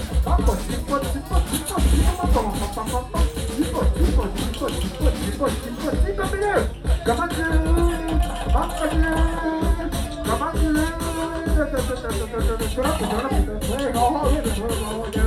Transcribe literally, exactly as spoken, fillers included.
Vamos, tipo, tipo, tipo, tipo, pam, pam, pam, pam, pam. Tipo, tipo, tipo, tipo, tipo, tipo, tipo, menino. Gamanju, gamanju, gamanju. Drop it, drop it, drop it. Hey, ho, ho, ho, ho, ho, ho.